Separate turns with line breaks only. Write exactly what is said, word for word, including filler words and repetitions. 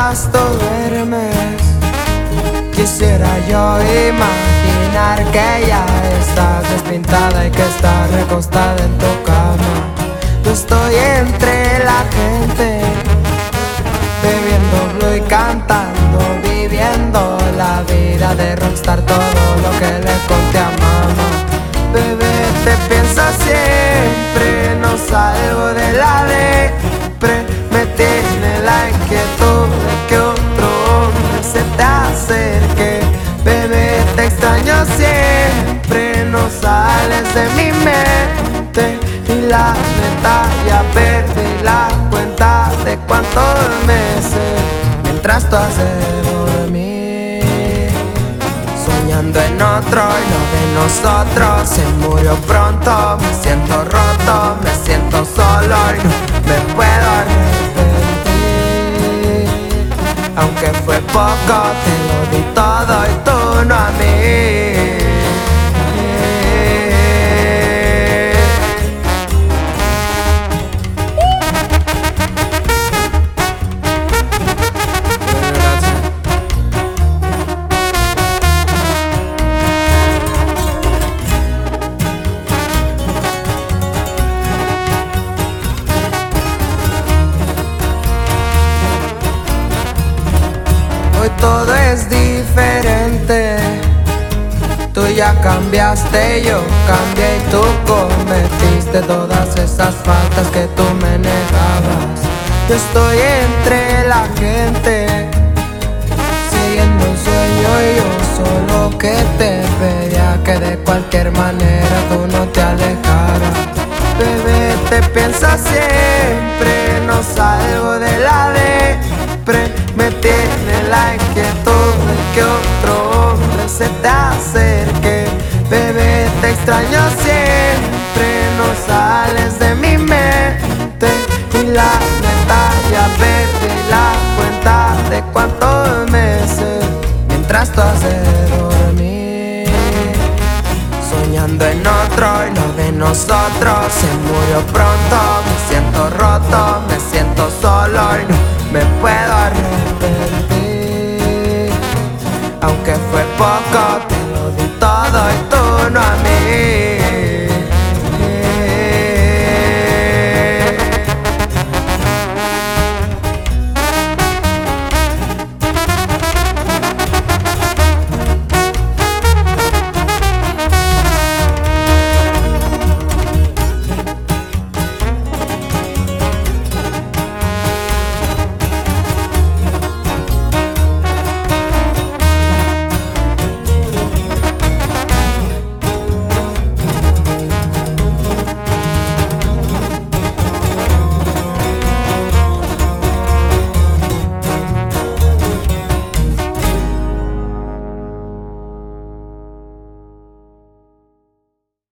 mientras tú duermes. Quisiera yo imaginar que ya estás despintada y que estás recostada en tu cama. Yo estoy entre la gente, bebiendo blue y cantando, viviendo la vida de rockstar, todo lo que le conté a mamá. Bebé, te pienso siempre, no salgo de la depre. Me tiene la inquietud de que otro hombre se te acerque. Bebé, te extraño siempre, no sales de mi mente. Y la neta ya perdí la cuenta de cuántos meses mientras tú haces dormir, soñando en otro y no de nosotros. Se murió pronto, me siento roto, me siento solo y no me puedo arrepentir. Aunque fue poco, te lo di todo y tú no a mí. Hoy todo es diferente. Tú ya cambiaste, yo cambié y tú cometiste todas esas faltas que tú me negabas. Yo estoy entre la gente, siguiendo un sueño y yo solo que te pedía que de cualquier manera tú no te alejaras. Bebé, te pienso siempre, no salgo de la depre. Me tiene la inquietud de que otro hombre se te acerque. Bebé, te extraño siempre, no sales de mi mente. Y la neta ya perdí la cuenta de cuántos meses mientras tú haces dormir, soñando en otro y no de nosotros. Se murió pronto, me siento roto, me siento solo y no me puedo arrepentir. Aunque fue poco, te lo di todo y tú no a mí.